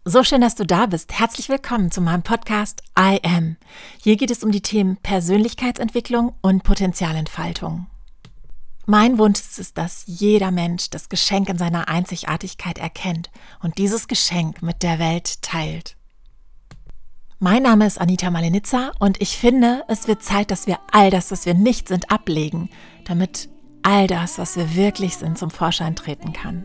So schön, dass du da bist. Herzlich willkommen zu meinem Podcast I Am. Hier geht es um die Themen Persönlichkeitsentwicklung und Potenzialentfaltung. Mein Wunsch ist es, dass jeder Mensch das Geschenk in seiner Einzigartigkeit erkennt und dieses Geschenk mit der Welt teilt. Mein Name ist Anita Malenica und ich finde, es wird Zeit, dass wir all das, was wir nicht sind, ablegen, damit all das, was wir wirklich sind, zum Vorschein treten kann.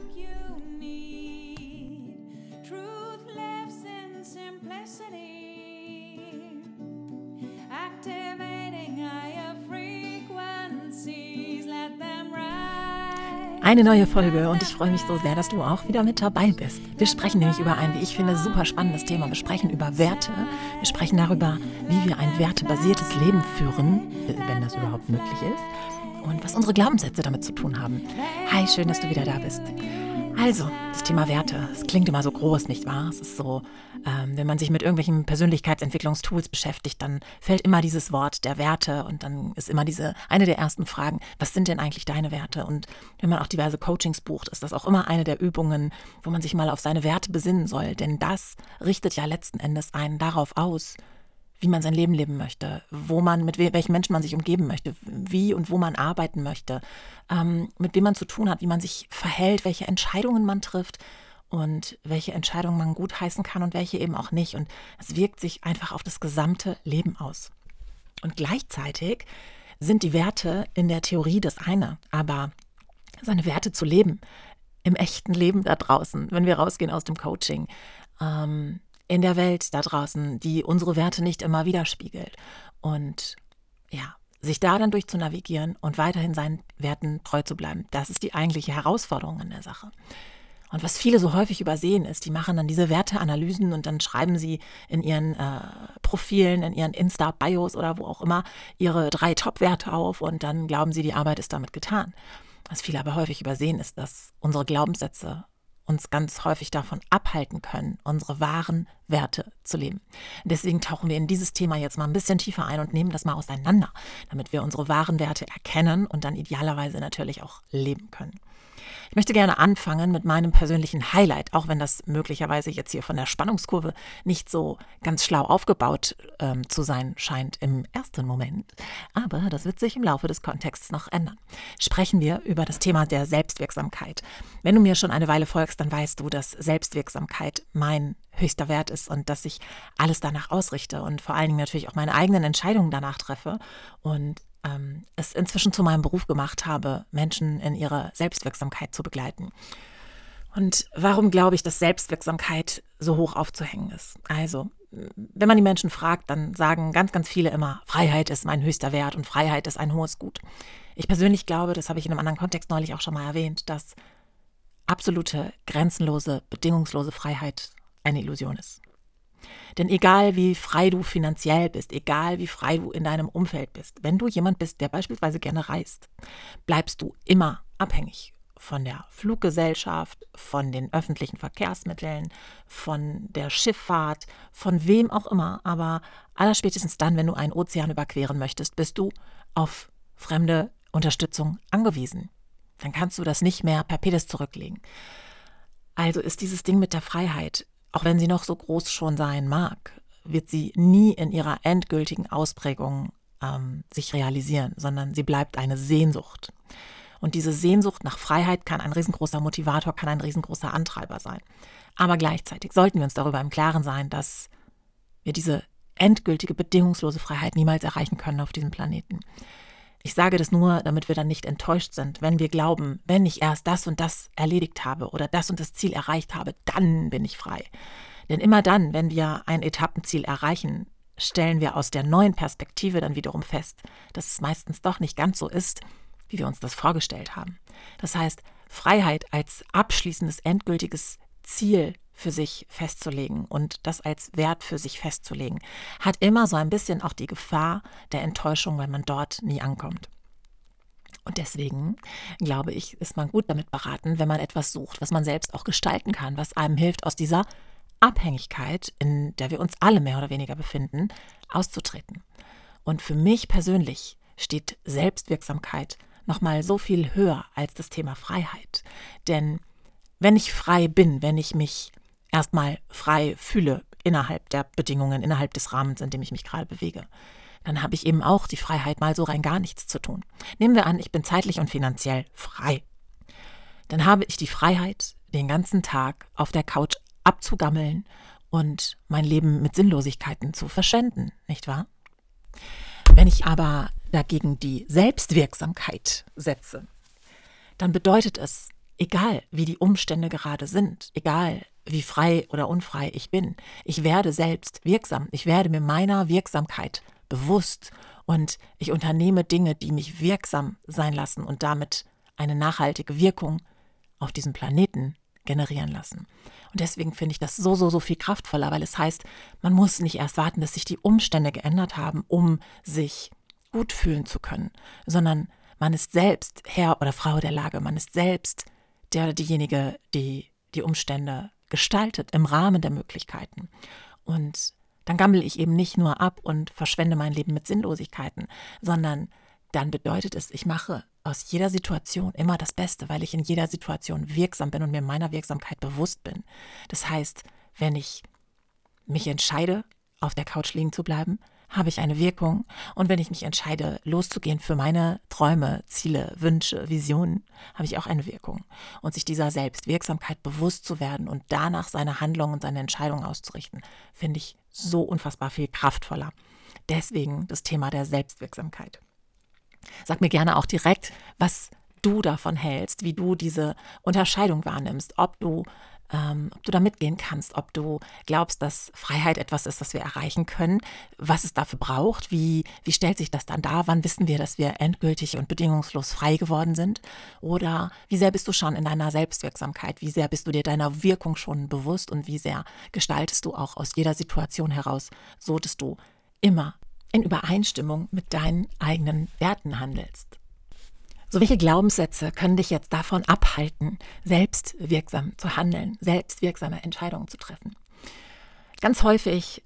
Eine neue Folge und ich freue mich so sehr, dass du auch wieder mit dabei bist. Wir sprechen nämlich über ein, wie ich finde, super spannendes Thema. Wir sprechen über Werte. Wir sprechen darüber, wie wir ein wertebasiertes Leben führen, wenn das überhaupt möglich ist, und was unsere Glaubenssätze damit zu tun haben. Hi, schön, dass du wieder da bist. Also, das Thema Werte, es klingt immer so groß, nicht wahr? Es ist so, wenn man sich mit irgendwelchen Persönlichkeitsentwicklungstools beschäftigt, dann fällt immer dieses Wort der Werte und dann ist immer eine der ersten Fragen, was sind denn eigentlich deine Werte? Und wenn man auch diverse Coachings bucht, ist das auch immer eine der Übungen, wo man sich mal auf seine Werte besinnen soll, denn das richtet ja letzten Endes einen darauf aus, wie man sein Leben leben möchte, mit welchen Menschen man sich umgeben möchte, wie und wo man arbeiten möchte, mit wem man zu tun hat, wie man sich verhält, welche Entscheidungen man trifft und welche Entscheidungen man gut heißen kann und welche eben auch nicht. Und es wirkt sich einfach auf das gesamte Leben aus. Und gleichzeitig sind die Werte in der Theorie das eine, aber seine Werte zu leben, im echten Leben da draußen, wenn wir rausgehen aus dem Coaching, in der Welt da draußen, die unsere Werte nicht immer widerspiegelt. Und ja, sich da dann durchzunavigieren und weiterhin seinen Werten treu zu bleiben, das ist die eigentliche Herausforderung in der Sache. Und was viele so häufig übersehen ist, die machen dann diese Werteanalysen und dann schreiben sie in ihren Profilen, in ihren Insta-Bios oder wo auch immer ihre 3 Top-Werte auf und dann glauben sie, die Arbeit ist damit getan. Was viele aber häufig übersehen ist, dass unsere Glaubenssätze uns ganz häufig davon abhalten können, unsere wahren Werte zu leben. Deswegen tauchen wir in dieses Thema jetzt mal ein bisschen tiefer ein und nehmen das mal auseinander, damit wir unsere wahren Werte erkennen und dann idealerweise natürlich auch leben können. Ich möchte gerne anfangen mit meinem persönlichen Highlight, auch wenn das möglicherweise jetzt hier von der Spannungskurve nicht so ganz schlau aufgebaut zu sein scheint im ersten Moment. Aber das wird sich im Laufe des Kontexts noch ändern. Sprechen wir über das Thema der Selbstwirksamkeit. Wenn du mir schon eine Weile folgst, dann weißt du, dass Selbstwirksamkeit mein höchster Wert ist und dass ich alles danach ausrichte und vor allen Dingen natürlich auch meine eigenen Entscheidungen danach treffe und es inzwischen zu meinem Beruf gemacht habe, Menschen in ihrer Selbstwirksamkeit zu begleiten. Und warum glaube ich, dass Selbstwirksamkeit so hoch aufzuhängen ist? Also, wenn man die Menschen fragt, dann sagen ganz, ganz viele immer, Freiheit ist mein höchster Wert und Freiheit ist ein hohes Gut. Ich persönlich glaube, das habe ich in einem anderen Kontext neulich auch schon mal erwähnt, dass absolute, grenzenlose, bedingungslose Freiheit eine Illusion ist. Denn egal wie frei du finanziell bist, egal wie frei du in deinem Umfeld bist, wenn du jemand bist, der beispielsweise gerne reist, bleibst du immer abhängig von der Fluggesellschaft, von den öffentlichen Verkehrsmitteln, von der Schifffahrt, von wem auch immer. Aber allerspätestens dann, wenn du einen Ozean überqueren möchtest, bist du auf fremde Unterstützung angewiesen. Dann kannst du das nicht mehr per Pedis zurücklegen. Also ist dieses Ding mit der Freiheit, auch wenn sie noch so groß schon sein mag, wird sie nie in ihrer endgültigen Ausprägung sich realisieren, sondern sie bleibt eine Sehnsucht. Und diese Sehnsucht nach Freiheit kann ein riesengroßer Motivator, kann ein riesengroßer Antreiber sein. Aber gleichzeitig sollten wir uns darüber im Klaren sein, dass wir diese endgültige, bedingungslose Freiheit niemals erreichen können auf diesem Planeten. Ich sage das nur, damit wir dann nicht enttäuscht sind, wenn wir glauben, wenn ich erst das und das erledigt habe oder das und das Ziel erreicht habe, dann bin ich frei. Denn immer dann, wenn wir ein Etappenziel erreichen, stellen wir aus der neuen Perspektive dann wiederum fest, dass es meistens doch nicht ganz so ist, wie wir uns das vorgestellt haben. Das heißt, Freiheit als abschließendes, endgültiges Ziel für sich festzulegen und das als Wert für sich festzulegen, hat immer so ein bisschen auch die Gefahr der Enttäuschung, weil man dort nie ankommt. Und deswegen, glaube ich, ist man gut damit beraten, wenn man etwas sucht, was man selbst auch gestalten kann, was einem hilft, aus dieser Abhängigkeit, in der wir uns alle mehr oder weniger befinden, auszutreten. Und für mich persönlich steht Selbstwirksamkeit nochmal so viel höher als das Thema Freiheit. Denn wenn ich frei bin, wenn ich mich erstmal frei fühle innerhalb der Bedingungen, innerhalb des Rahmens, in dem ich mich gerade bewege, dann habe ich eben auch die Freiheit, mal so rein gar nichts zu tun. Nehmen wir an, ich bin zeitlich und finanziell frei. Dann habe ich die Freiheit, den ganzen Tag auf der Couch abzugammeln und mein Leben mit Sinnlosigkeiten zu verschwenden, nicht wahr? Wenn ich aber dagegen die Selbstwirksamkeit setze, dann bedeutet es, egal wie die Umstände gerade sind, egal wie frei oder unfrei ich bin, ich werde selbst wirksam, ich werde mir meiner Wirksamkeit bewusst und ich unternehme Dinge, die mich wirksam sein lassen und damit eine nachhaltige Wirkung auf diesem Planeten generieren lassen. Und deswegen finde ich das so viel kraftvoller, weil es heißt, man muss nicht erst warten, dass sich die Umstände geändert haben, um sich gut fühlen zu können, sondern man ist selbst Herr oder Frau der Lage, man ist selbst der oder diejenige, die die Umstände gestaltet im Rahmen der Möglichkeiten. Und dann gammel ich eben nicht nur ab und verschwende mein Leben mit Sinnlosigkeiten, sondern dann bedeutet es, ich mache aus jeder Situation immer das Beste, weil ich in jeder Situation wirksam bin und mir meiner Wirksamkeit bewusst bin. Das heißt, wenn ich mich entscheide, auf der Couch liegen zu bleiben, habe ich eine Wirkung. Und wenn ich mich entscheide, loszugehen für meine Träume, Ziele, Wünsche, Visionen, habe ich auch eine Wirkung. Und sich dieser Selbstwirksamkeit bewusst zu werden und danach seine Handlungen und seine Entscheidungen auszurichten, finde ich so unfassbar viel kraftvoller. Deswegen das Thema der Selbstwirksamkeit. Sag mir gerne auch direkt, was du davon hältst, wie du diese Unterscheidung wahrnimmst, ob du da mitgehen kannst, ob du glaubst, dass Freiheit etwas ist, was wir erreichen können, was es dafür braucht, wie stellt sich das dann dar, wann wissen wir, dass wir endgültig und bedingungslos frei geworden sind, oder wie sehr bist du schon in deiner Selbstwirksamkeit, wie sehr bist du dir deiner Wirkung schon bewusst und wie sehr gestaltest du auch aus jeder Situation heraus, so dass du immer in Übereinstimmung mit deinen eigenen Werten handelst. So, welche Glaubenssätze können dich jetzt davon abhalten, selbstwirksam zu handeln, selbstwirksame Entscheidungen zu treffen? Ganz häufig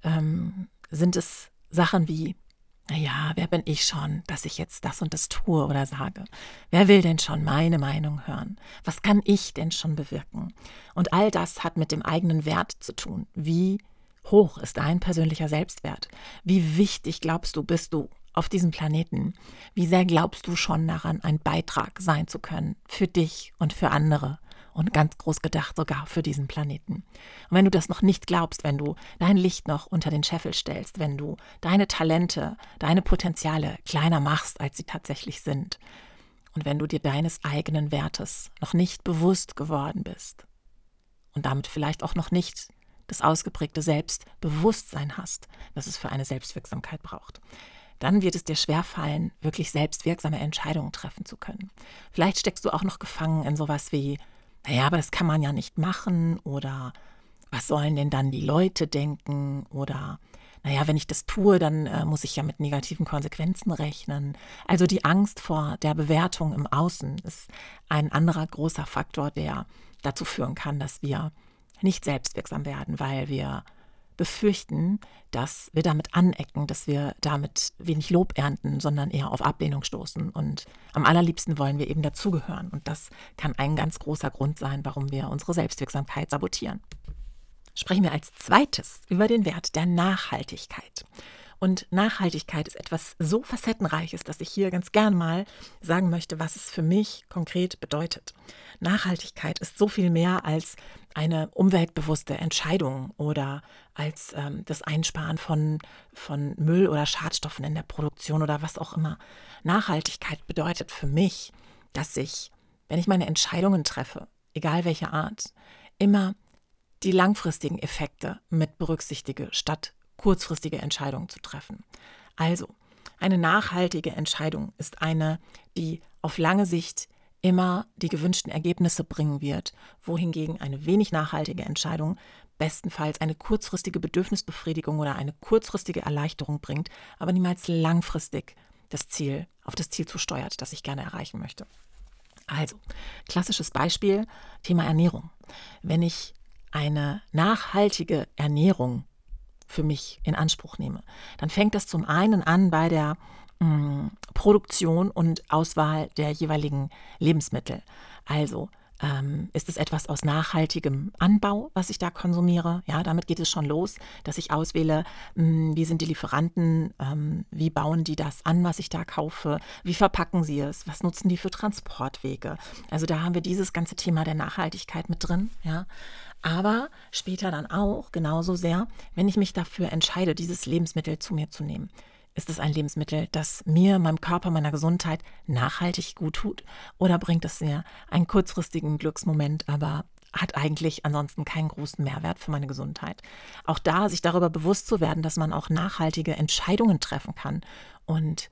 sind es Sachen wie, naja, wer bin ich schon, dass ich jetzt das und das tue oder sage? Wer will denn schon meine Meinung hören? Was kann ich denn schon bewirken? Und all das hat mit dem eigenen Wert zu tun. Wie hoch ist dein persönlicher Selbstwert? Wie wichtig glaubst du, bist du auf diesem Planeten? Wie sehr glaubst du schon daran, ein Beitrag sein zu können für dich und für andere und ganz groß gedacht sogar für diesen Planeten? Und wenn du das noch nicht glaubst, wenn du dein Licht noch unter den Scheffel stellst, wenn du deine Talente, deine Potenziale kleiner machst, als sie tatsächlich sind, und wenn du dir deines eigenen Wertes noch nicht bewusst geworden bist und damit vielleicht auch noch nicht das ausgeprägte Selbstbewusstsein hast, das es für eine Selbstwirksamkeit braucht, dann wird es dir schwerfallen, wirklich selbstwirksame Entscheidungen treffen zu können. Vielleicht steckst du auch noch gefangen in sowas wie, naja, aber das kann man ja nicht machen, oder was sollen denn dann die Leute denken, oder naja, wenn ich das tue, dann muss ich ja mit negativen Konsequenzen rechnen. Also die Angst vor der Bewertung im Außen ist ein anderer großer Faktor, der dazu führen kann, dass wir nicht selbstwirksam werden, weil wir befürchten, dass wir damit anecken, dass wir damit wenig Lob ernten, sondern eher auf Ablehnung stoßen. Und am allerliebsten wollen wir eben dazugehören. Und das kann ein ganz großer Grund sein, warum wir unsere Selbstwirksamkeit sabotieren. Sprechen wir als zweites über den Wert der Nachhaltigkeit. Und Nachhaltigkeit ist etwas so Facettenreiches, dass ich hier ganz gern mal sagen möchte, was es für mich konkret bedeutet. Nachhaltigkeit ist so viel mehr als eine umweltbewusste Entscheidung oder als das Einsparen von Müll oder Schadstoffen in der Produktion oder was auch immer. Nachhaltigkeit bedeutet für mich, dass ich, wenn ich meine Entscheidungen treffe, egal welche Art, immer die langfristigen Effekte mit berücksichtige, statt kurzfristige Entscheidungen zu treffen. Also, eine nachhaltige Entscheidung ist eine, die auf lange Sicht immer die gewünschten Ergebnisse bringen wird, wohingegen eine wenig nachhaltige Entscheidung bestenfalls eine kurzfristige Bedürfnisbefriedigung oder eine kurzfristige Erleichterung bringt, aber niemals langfristig auf das Ziel zusteuert, das ich gerne erreichen möchte. Also, klassisches Beispiel, Thema Ernährung. Wenn ich eine nachhaltige Ernährung für mich in Anspruch nehme, dann fängt das zum einen an bei der Produktion und Auswahl der jeweiligen Lebensmittel. Also Ist es etwas aus nachhaltigem Anbau, was ich da konsumiere? Ja, damit geht es schon los, dass ich auswähle, wie sind die Lieferanten, wie bauen die das an, was ich da kaufe, wie verpacken sie es, was nutzen die für Transportwege. Also da haben wir dieses ganze Thema der Nachhaltigkeit mit drin. Ja. Aber später dann auch genauso sehr, wenn ich mich dafür entscheide, dieses Lebensmittel zu mir zu nehmen. Ist es ein Lebensmittel, das mir, meinem Körper, meiner Gesundheit nachhaltig gut tut? Oder bringt es mir einen kurzfristigen Glücksmoment, aber hat eigentlich ansonsten keinen großen Mehrwert für meine Gesundheit? Auch da sich darüber bewusst zu werden, dass man auch nachhaltige Entscheidungen treffen kann und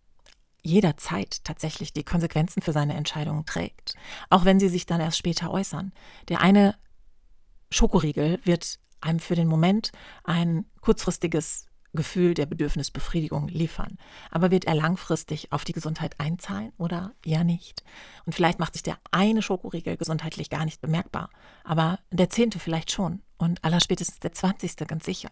jederzeit tatsächlich die Konsequenzen für seine Entscheidungen trägt. Auch wenn sie sich dann erst später äußern. Der eine Schokoriegel wird einem für den Moment ein kurzfristiges Gefühl der Bedürfnisbefriedigung liefern. Aber wird er langfristig auf die Gesundheit einzahlen oder eher nicht? Und vielleicht macht sich der eine Schokoriegel gesundheitlich gar nicht bemerkbar, aber der 10. vielleicht schon und allerspätestens der 20. ganz sicher.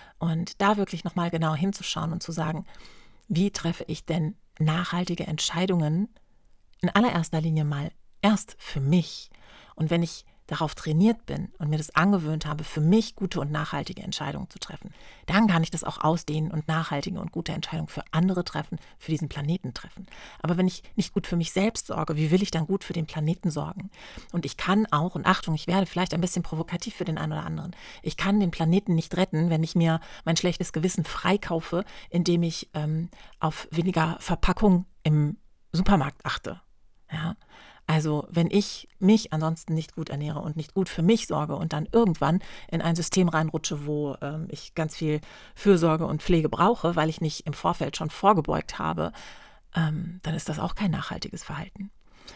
Und da wirklich nochmal genau hinzuschauen und zu sagen, wie treffe ich denn nachhaltige Entscheidungen in allererster Linie mal erst für mich? Und wenn ich darauf trainiert bin und mir das angewöhnt habe, für mich gute und nachhaltige Entscheidungen zu treffen, dann kann ich das auch ausdehnen und nachhaltige und gute Entscheidungen für andere treffen, für diesen Planeten treffen. Aber wenn ich nicht gut für mich selbst sorge, wie will ich dann gut für den Planeten sorgen? Und ich kann auch, und Achtung, ich werde vielleicht ein bisschen provokativ für den einen oder anderen, ich kann den Planeten nicht retten, wenn ich mir mein schlechtes Gewissen freikaufe, indem ich auf weniger Verpackung im Supermarkt achte. Ja. Also wenn ich mich ansonsten nicht gut ernähre und nicht gut für mich sorge und dann irgendwann in ein System reinrutsche, wo ich ganz viel Fürsorge und Pflege brauche, weil ich nicht im Vorfeld schon vorgebeugt habe, dann ist das auch kein nachhaltiges Verhalten.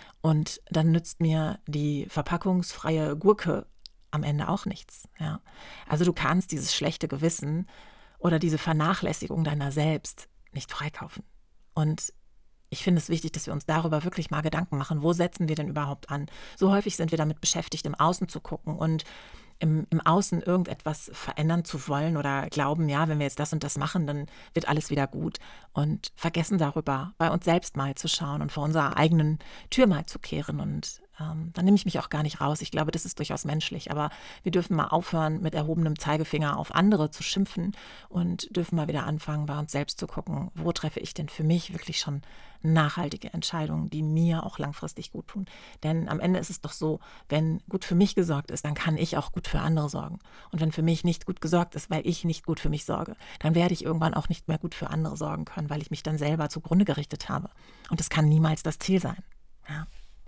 Und dann nützt mir die verpackungsfreie Gurke am Ende auch nichts. Ja? Also du kannst dieses schlechte Gewissen oder diese Vernachlässigung deiner selbst nicht freikaufen. Und ich finde es wichtig, dass wir uns darüber wirklich mal Gedanken machen, wo setzen wir denn überhaupt an? So häufig sind wir damit beschäftigt, im Außen zu gucken und im Außen irgendetwas verändern zu wollen oder glauben, ja, wenn wir jetzt das und das machen, dann wird alles wieder gut und vergessen darüber, bei uns selbst mal zu schauen und vor unserer eigenen Tür mal zu kehren und dann nehme ich mich auch gar nicht raus. Ich glaube, das ist durchaus menschlich, aber wir dürfen mal aufhören, mit erhobenem Zeigefinger auf andere zu schimpfen und dürfen mal wieder anfangen, bei uns selbst zu gucken, wo treffe ich denn für mich wirklich schon nachhaltige Entscheidungen, die mir auch langfristig gut tun. Denn am Ende ist es doch so, wenn gut für mich gesorgt ist, dann kann ich auch gut für andere sorgen. Und wenn für mich nicht gut gesorgt ist, weil ich nicht gut für mich sorge, dann werde ich irgendwann auch nicht mehr gut für andere sorgen können, weil ich mich dann selber zugrunde gerichtet habe. Und das kann niemals das Ziel sein. Ja.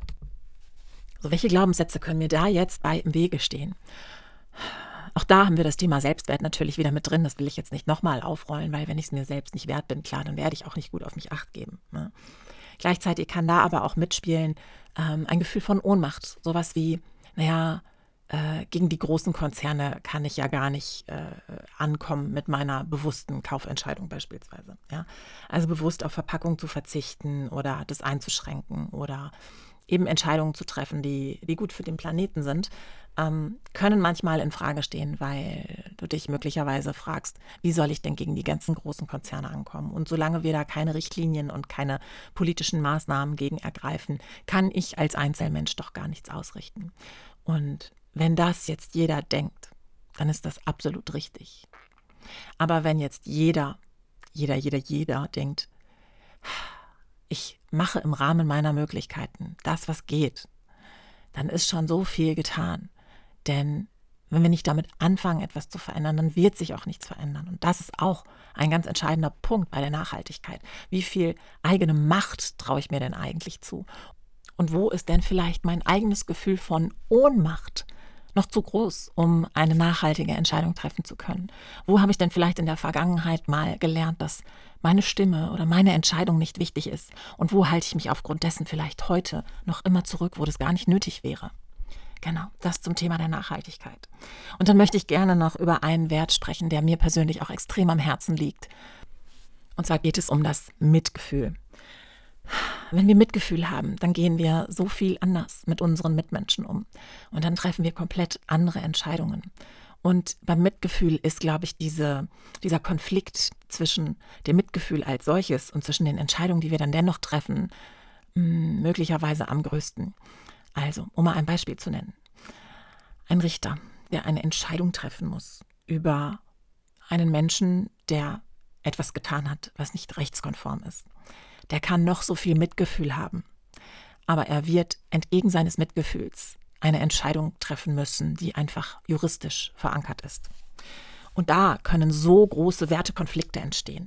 So, welche Glaubenssätze können mir da jetzt bei im Wege stehen? Auch da haben wir das Thema Selbstwert natürlich wieder mit drin. Das will ich jetzt nicht nochmal aufrollen, weil wenn ich es mir selbst nicht wert bin, klar, dann werde ich auch nicht gut auf mich Acht geben. Ne? Gleichzeitig kann da aber auch mitspielen ein Gefühl von Ohnmacht. Sowas wie, gegen die großen Konzerne kann ich ja gar nicht ankommen mit meiner bewussten Kaufentscheidung beispielsweise. Ja? Also bewusst auf Verpackung zu verzichten oder das einzuschränken oder eben Entscheidungen zu treffen, die gut für den Planeten sind, können manchmal in Frage stehen, weil du dich möglicherweise fragst, wie soll ich denn gegen die ganzen großen Konzerne ankommen? Und solange wir da keine Richtlinien und keine politischen Maßnahmen gegen ergreifen, kann ich als Einzelmensch doch gar nichts ausrichten. Und wenn das jetzt jeder denkt, dann ist das absolut richtig. Aber wenn jetzt jeder denkt, ich mache im Rahmen meiner Möglichkeiten das, was geht, dann ist schon so viel getan. Denn wenn wir nicht damit anfangen, etwas zu verändern, dann wird sich auch nichts verändern. Und das ist auch ein ganz entscheidender Punkt bei der Nachhaltigkeit. Wie viel eigene Macht traue ich mir denn eigentlich zu? Und wo ist denn vielleicht mein eigenes Gefühl von Ohnmacht noch zu groß, um eine nachhaltige Entscheidung treffen zu können? Wo habe ich denn vielleicht in der Vergangenheit mal gelernt, dass meine Stimme oder meine Entscheidung nicht wichtig ist? Und wo halte ich mich aufgrund dessen vielleicht heute noch immer zurück, wo das gar nicht nötig wäre? Genau, das zum Thema der Nachhaltigkeit. Und dann möchte ich gerne noch über einen Wert sprechen, der mir persönlich auch extrem am Herzen liegt. Und zwar geht es um das Mitgefühl. Wenn wir Mitgefühl haben, dann gehen wir so viel anders mit unseren Mitmenschen um. Und dann treffen wir komplett andere Entscheidungen. Und beim Mitgefühl ist, glaube ich, dieser Konflikt zwischen dem Mitgefühl als solches und zwischen den Entscheidungen, die wir dann dennoch treffen, möglicherweise am größten. Also, um mal ein Beispiel zu nennen. Ein Richter, der eine Entscheidung treffen muss über einen Menschen, der etwas getan hat, was nicht rechtskonform ist. Der kann noch so viel Mitgefühl haben, aber er wird entgegen seines Mitgefühls eine Entscheidung treffen müssen, die einfach juristisch verankert ist. Und da können so große Wertekonflikte entstehen.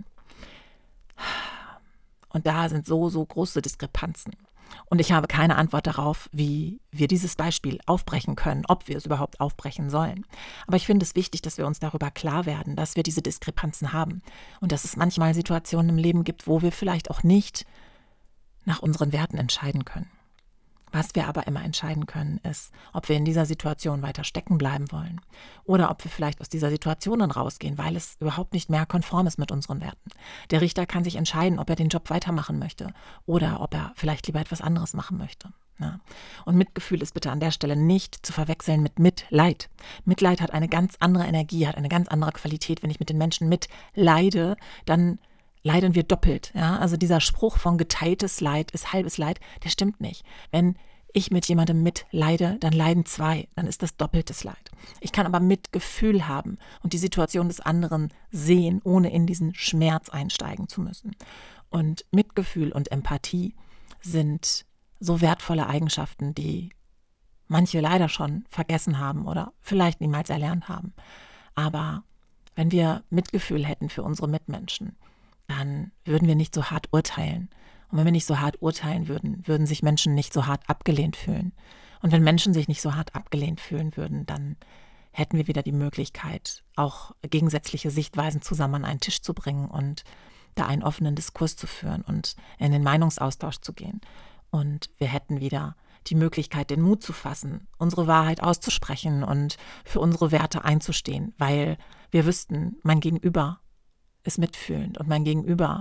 Und da sind so große Diskrepanzen. Und ich habe keine Antwort darauf, wie wir dieses Beispiel aufbrechen können, ob wir es überhaupt aufbrechen sollen. Aber ich finde es wichtig, dass wir uns darüber klar werden, dass wir diese Diskrepanzen haben und dass es manchmal Situationen im Leben gibt, wo wir vielleicht auch nicht nach unseren Werten entscheiden können. Was wir aber immer entscheiden können, ist, ob wir in dieser Situation weiter stecken bleiben wollen oder ob wir vielleicht aus dieser Situation dann rausgehen, weil es überhaupt nicht mehr konform ist mit unseren Werten. Der Richter kann sich entscheiden, ob er den Job weitermachen möchte oder ob er vielleicht lieber etwas anderes machen möchte. Ja. Und Mitgefühl ist bitte an der Stelle nicht zu verwechseln mit Mitleid. Mitleid hat eine ganz andere Energie, hat eine ganz andere Qualität. Wenn ich mit den Menschen mitleide, dann leiden wir doppelt. Ja? Also dieser Spruch von geteiltes Leid ist halbes Leid, der stimmt nicht. Wenn ich mit jemandem mitleide, dann leiden zwei, dann ist das doppeltes Leid. Ich kann aber Mitgefühl haben und die Situation des anderen sehen, ohne in diesen Schmerz einsteigen zu müssen. Und Mitgefühl und Empathie sind so wertvolle Eigenschaften, die manche leider schon vergessen haben oder vielleicht niemals erlernt haben. Aber wenn wir Mitgefühl hätten für unsere Mitmenschen, dann würden wir nicht so hart urteilen. Und wenn wir nicht so hart urteilen würden, würden sich Menschen nicht so hart abgelehnt fühlen. Und wenn Menschen sich nicht so hart abgelehnt fühlen würden, dann hätten wir wieder die Möglichkeit, auch gegensätzliche Sichtweisen zusammen an einen Tisch zu bringen und da einen offenen Diskurs zu führen und in den Meinungsaustausch zu gehen. Und wir hätten wieder die Möglichkeit, den Mut zu fassen, unsere Wahrheit auszusprechen und für unsere Werte einzustehen, weil wir wüssten, mein Gegenüber ist mitfühlend und mein Gegenüber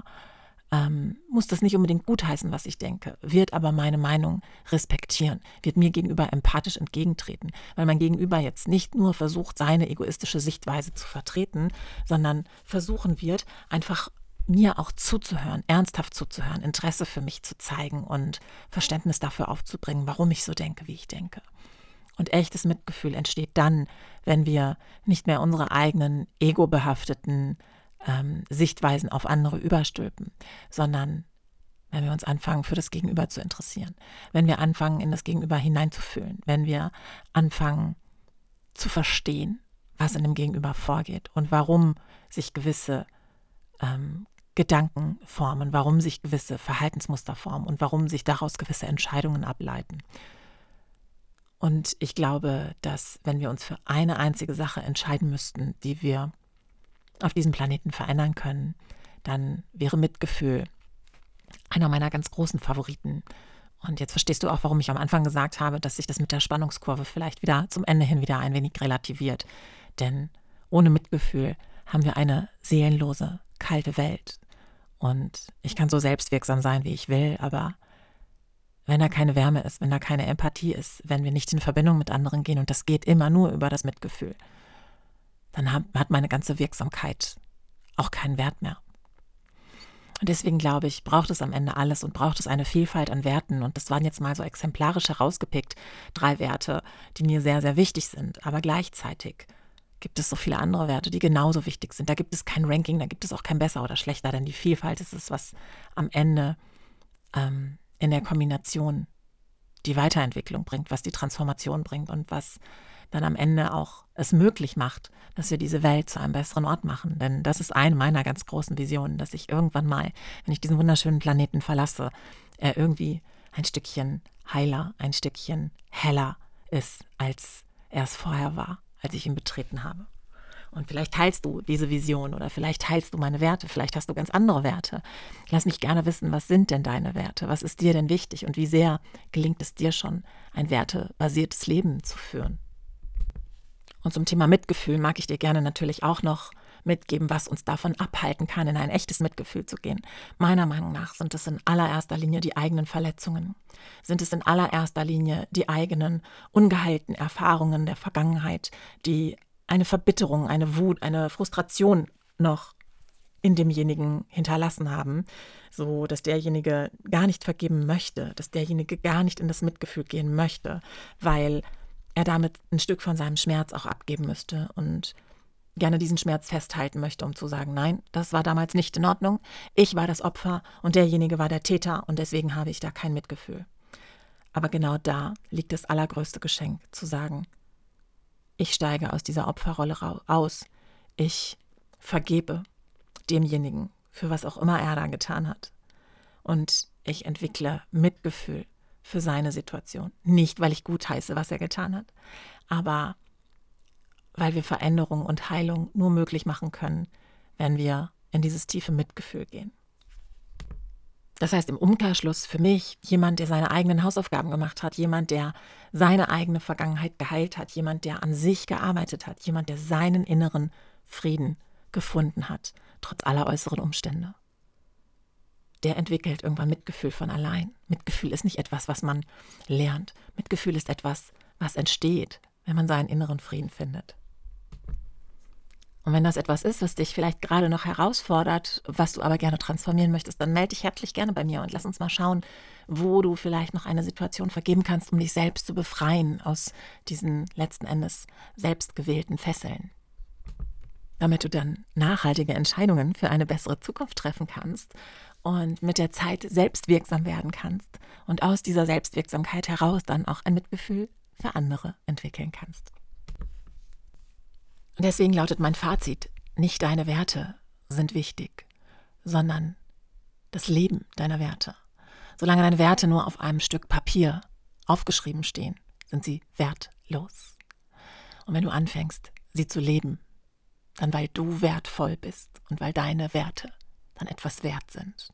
muss das nicht unbedingt gutheißen, was ich denke, wird aber meine Meinung respektieren, wird mir gegenüber empathisch entgegentreten, weil mein Gegenüber jetzt nicht nur versucht, seine egoistische Sichtweise zu vertreten, sondern versuchen wird, einfach mir auch zuzuhören, ernsthaft zuzuhören, Interesse für mich zu zeigen und Verständnis dafür aufzubringen, warum ich so denke, wie ich denke. Und echtes Mitgefühl entsteht dann, wenn wir nicht mehr unsere eigenen egobehafteten Sichtweisen auf andere überstülpen, sondern wenn wir uns anfangen, für das Gegenüber zu interessieren, wenn wir anfangen, in das Gegenüber hineinzufühlen, wenn wir anfangen zu verstehen, was in dem Gegenüber vorgeht und warum sich gewisse Gedanken formen, warum sich gewisse Verhaltensmuster formen und warum sich daraus gewisse Entscheidungen ableiten. Und ich glaube, dass wenn wir uns für eine einzige Sache entscheiden müssten, die wir auf diesem Planeten verändern können, dann wäre Mitgefühl einer meiner ganz großen Favoriten. Und jetzt verstehst du auch, warum ich am Anfang gesagt habe, dass sich das mit der Spannungskurve vielleicht wieder zum Ende hin wieder ein wenig relativiert. Denn ohne Mitgefühl haben wir eine seelenlose, kalte Welt. Und ich kann so selbstwirksam sein, wie ich will, aber wenn da keine Wärme ist, wenn da keine Empathie ist, wenn wir nicht in Verbindung mit anderen gehen, und das geht immer nur über das Mitgefühl, dann hat meine ganze Wirksamkeit auch keinen Wert mehr. Und deswegen glaube ich, braucht es am Ende alles und braucht es eine Vielfalt an Werten. Und das waren jetzt mal so exemplarisch herausgepickt 3 Werte, die mir sehr, sehr wichtig sind. Aber gleichzeitig gibt es so viele andere Werte, die genauso wichtig sind. Da gibt es kein Ranking, da gibt es auch kein besser oder schlechter, denn die Vielfalt ist es, was am Ende in der Kombination die Weiterentwicklung bringt, was die Transformation bringt und was dann am Ende auch es möglich macht, dass wir diese Welt zu einem besseren Ort machen. Denn das ist eine meiner ganz großen Visionen, dass ich irgendwann mal, wenn ich diesen wunderschönen Planeten verlasse, er irgendwie ein Stückchen heiler, ein Stückchen heller ist, als er es vorher war, als ich ihn betreten habe. Und vielleicht teilst du diese Vision oder vielleicht teilst du meine Werte, vielleicht hast du ganz andere Werte. Lass mich gerne wissen, was sind denn deine Werte? Was ist dir denn wichtig und wie sehr gelingt es dir schon, ein wertebasiertes Leben zu führen? Und zum Thema Mitgefühl mag ich dir gerne natürlich auch noch mitgeben, was uns davon abhalten kann, in ein echtes Mitgefühl zu gehen. Meiner Meinung nach sind es in allererster Linie die eigenen Verletzungen. Sind es in allererster Linie die eigenen ungeheilten Erfahrungen der Vergangenheit, die eine Verbitterung, eine Wut, eine Frustration noch in demjenigen hinterlassen haben, so dass derjenige gar nicht vergeben möchte, dass derjenige gar nicht in das Mitgefühl gehen möchte, weil er damit ein Stück von seinem Schmerz auch abgeben müsste und gerne diesen Schmerz festhalten möchte, um zu sagen, nein, das war damals nicht in Ordnung, ich war das Opfer und derjenige war der Täter und deswegen habe ich da kein Mitgefühl. Aber genau da liegt das allergrößte Geschenk, zu sagen, ich steige aus dieser Opferrolle aus, ich vergebe demjenigen, für was auch immer er da getan hat. Und ich entwickle Mitgefühl für seine Situation. Nicht, weil ich gutheiße, was er getan hat, aber weil wir Veränderung und Heilung nur möglich machen können, wenn wir in dieses tiefe Mitgefühl gehen. Das heißt im Umkehrschluss für mich jemand, der seine eigenen Hausaufgaben gemacht hat, jemand, der seine eigene Vergangenheit geheilt hat, jemand, der an sich gearbeitet hat, jemand, der seinen inneren Frieden gefunden hat, trotz aller äußeren Umstände. Der entwickelt irgendwann Mitgefühl von allein. Mitgefühl ist nicht etwas, was man lernt. Mitgefühl ist etwas, was entsteht, wenn man seinen inneren Frieden findet. Und wenn das etwas ist, was dich vielleicht gerade noch herausfordert, was du aber gerne transformieren möchtest, dann melde dich herzlich gerne bei mir und lass uns mal schauen, wo du vielleicht noch eine Situation vergeben kannst, um dich selbst zu befreien aus diesen letzten Endes selbstgewählten Fesseln. Damit du dann nachhaltige Entscheidungen für eine bessere Zukunft treffen kannst und mit der Zeit selbstwirksam werden kannst und aus dieser Selbstwirksamkeit heraus dann auch ein Mitgefühl für andere entwickeln kannst. Und deswegen lautet mein Fazit, nicht deine Werte sind wichtig, sondern das Leben deiner Werte. Solange deine Werte nur auf einem Stück Papier aufgeschrieben stehen, sind sie wertlos. Und wenn du anfängst, sie zu leben, dann weil du wertvoll bist und weil deine Werte dann etwas wert sind.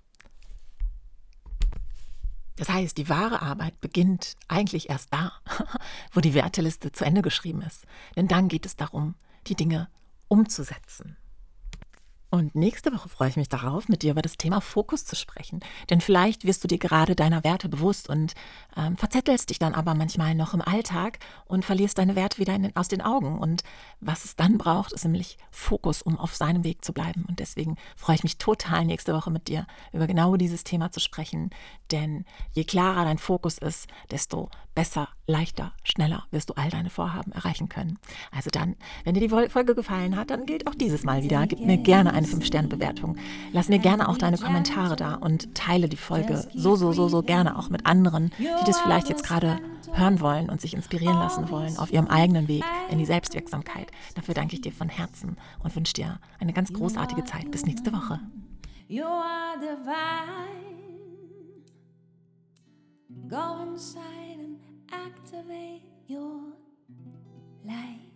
Das heißt, die wahre Arbeit beginnt eigentlich erst da, wo die Werteliste zu Ende geschrieben ist. Denn dann geht es darum, die Dinge umzusetzen. Und nächste Woche freue ich mich darauf, mit dir über das Thema Fokus zu sprechen. Denn vielleicht wirst du dir gerade deiner Werte bewusst und verzettelst dich dann aber manchmal noch im Alltag und verlierst deine Werte wieder aus den Augen. Und was es dann braucht, ist nämlich Fokus, um auf seinem Weg zu bleiben. Und deswegen freue ich mich total, nächste Woche mit dir über genau dieses Thema zu sprechen. Denn je klarer dein Fokus ist, desto besser, leichter, schneller wirst du all deine Vorhaben erreichen können. Also dann, wenn dir die Folge gefallen hat, dann gilt auch dieses Mal wieder. Gib mir gerne eine 5-Sterne-Bewertung. Lass mir gerne auch deine Kommentare da und teile die Folge so gerne auch mit anderen, die das vielleicht jetzt gerade hören wollen und sich inspirieren lassen wollen auf ihrem eigenen Weg in die Selbstwirksamkeit. Dafür danke ich dir von Herzen und wünsche dir eine ganz großartige Zeit. Bis nächste Woche. You are divine. Go inside and activate your light.